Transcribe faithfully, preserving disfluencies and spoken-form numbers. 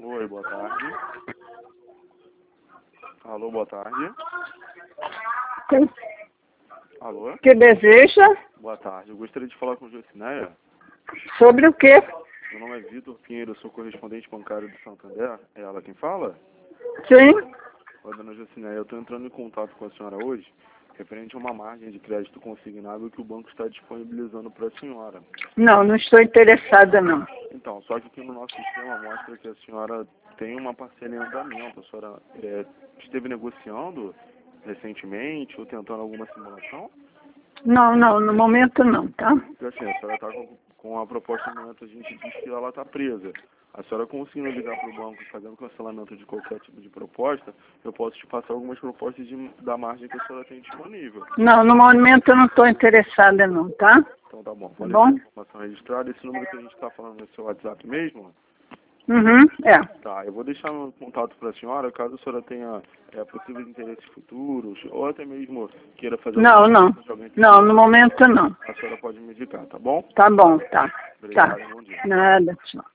Oi, boa tarde. Alô, boa tarde. Quem Alô? que deseja? Boa tarde. Eu gostaria de falar com Jocineia. Sobre o quê? Meu nome é Vitor Pinheiro, eu sou correspondente bancário do Santander. É ela quem fala? Sim? Oi, dona Jocineia, eu estou entrando em contato com a senhora hoje, referente a uma margem de crédito consignável que o banco está disponibilizando para a senhora. Não, não estou interessada, não. Então, só que aqui no nosso sistema mostra que a senhora tem uma parcela em andamento. A senhora é, esteve negociando recentemente ou tentando alguma simulação? Não, não, no momento não, tá? Porque assim, a senhora está com, com a proposta no momento, a gente diz que ela está presa. A senhora conseguindo ligar para o banco e fazendo cancelamento de qualquer tipo de proposta, eu posso te passar algumas propostas de, da margem que a senhora tem disponível. Não, no momento eu não estou interessada, não, tá? Então tá bom, Tá vou bom? deixar a informação registrada. Esse número que a gente está falando no seu WhatsApp mesmo? Uhum, é. Tá, eu vou deixar um contato para a senhora, caso a senhora tenha é, possíveis interesses futuros, ou até mesmo queira fazer Não, alguma não. coisa de alguém que Não, no momento não. a senhora pode me indicar, tá bom? Tá bom, tá. Obrigado, Tá. bom dia. Nada, tchau.